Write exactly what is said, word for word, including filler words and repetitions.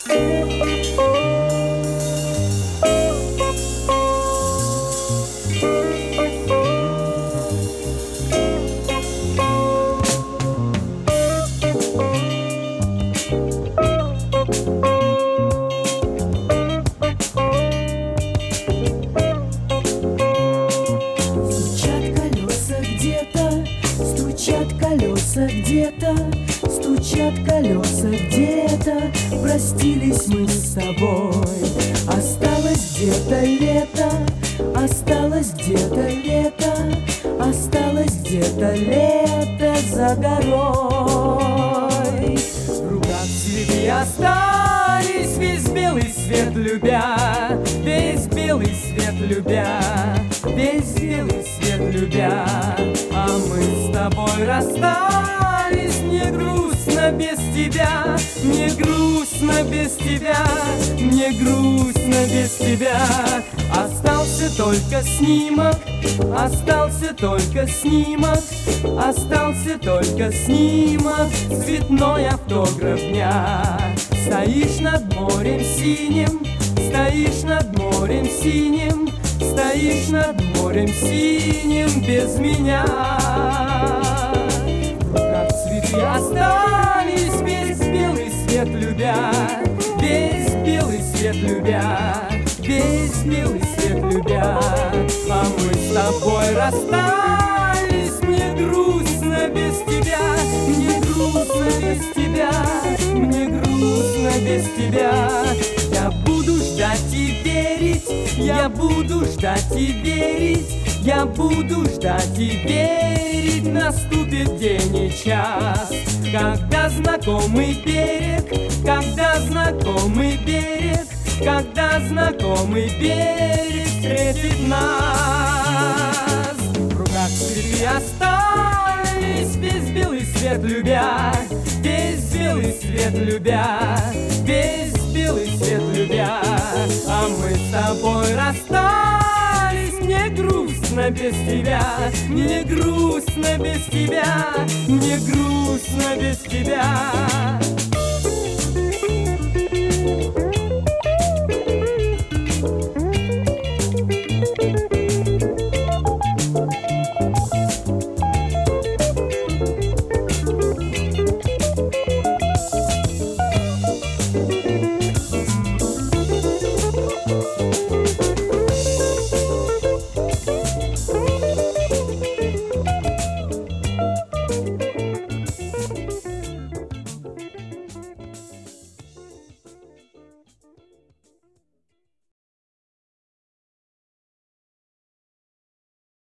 Стучат колеса где-то, стучат колеса где-то. Простились мы с тобой. Осталось где-то лето, осталось где-то лето, осталось где-то лето за горой. В руках цветы остались, весь белый свет любя, весь белый свет любя, весь белый свет любя. А мы с тобой расстались, мне грустно без тебя, мне грустно без тебя, мне грустно без тебя. Остался только снимок, остался только снимок, остался только снимок, цветной автограф дня. Стоишь над морем синим, стоишь над морем синим, стоишь над морем синим без меня. В руках цветы остались, весь белый свет любя, весь белый свет любя, весь белый свет любя. А мы с тобой расстались, мне грустно без тебя, мне грустно без тебя, мне грустно без тебя. Я буду ждать и верить, я буду ждать и верить, я буду ждать и верить. Наступит день и час, когда знакомый берег, когда знакомый берег, когда знакомый берег встретит нас. В руках цветы остались, весь белый свет любя, весь белый свет любя, весь белый свет любя. А мы с тобой расстались, мне грустно без тебя, мне грустно без тебя, мне грустно без тебя.